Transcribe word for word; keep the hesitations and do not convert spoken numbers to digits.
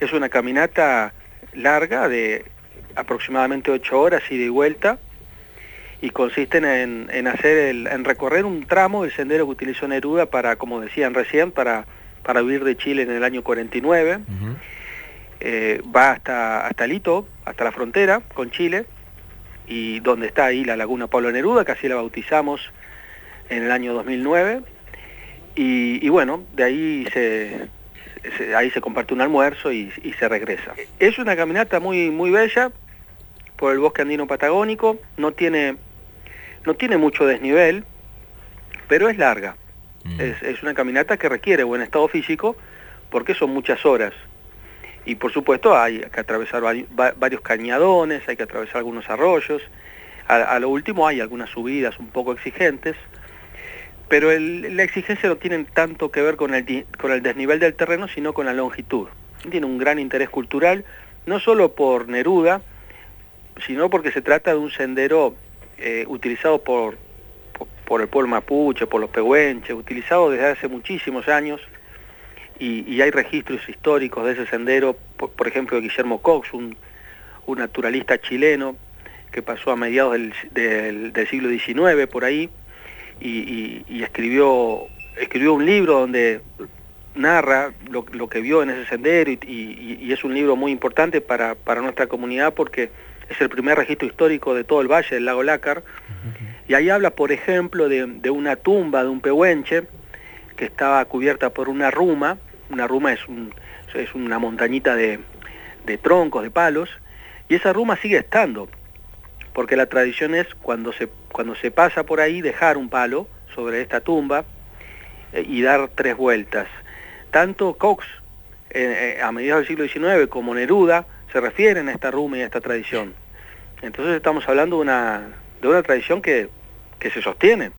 Es una caminata larga de aproximadamente ocho horas ida y vuelta, y consisten en, en hacer el, en recorrer un tramo del sendero que utilizó Neruda para, como decían recién, para, para huir de Chile en el año cuarenta y nueve. Uh-huh. eh, va hasta, hasta Lito, hasta la frontera con Chile, y donde está ahí la Laguna Pablo Neruda, que así la bautizamos en el año dos mil nueve, y, y bueno, de ahí se, se, ahí se comparte un almuerzo y, y se regresa. Es una caminata muy, muy bella por el bosque andino patagónico, no tiene, no tiene mucho desnivel, pero es larga. Mm. Es, es una caminata que requiere buen estado físico, porque son muchas horas. Y por supuesto hay que atravesar varios cañadones, hay que atravesar algunos arroyos. A, a lo último hay algunas subidas un poco exigentes, pero el, la exigencia no tiene tanto que ver con el, con el desnivel del terreno, sino con la longitud. Tiene un gran interés cultural, no solo por Neruda, sino porque se trata de un sendero eh, utilizado por, por, por el pueblo mapuche, por los pehuenches, utilizado desde hace muchísimos años, y, y hay registros históricos de ese sendero, por, por ejemplo, de Guillermo Cox, un, un naturalista chileno que pasó a mediados del, del, del siglo diecinueve por ahí, y, y, y escribió, escribió un libro donde narra lo, lo que vio en ese sendero, y, y, y es un libro muy importante para, para nuestra comunidad, porque es el primer registro histórico de todo el valle del lago Lácar. Uh-huh. Y ahí habla, por ejemplo, de, de una tumba de un pehuenche que estaba cubierta por una ruma. Una ruma es, un, es una montañita de, de troncos, de palos, y esa ruma sigue estando, porque la tradición es, cuando se, cuando se pasa por ahí, dejar un palo sobre esta tumba eh, y dar tres vueltas. Tanto Cox, eh, eh, a mediados del siglo diecinueve, como Neruda, se refieren a esta ruma y a esta tradición. Entonces estamos hablando de una, de una tradición que, que se sostiene.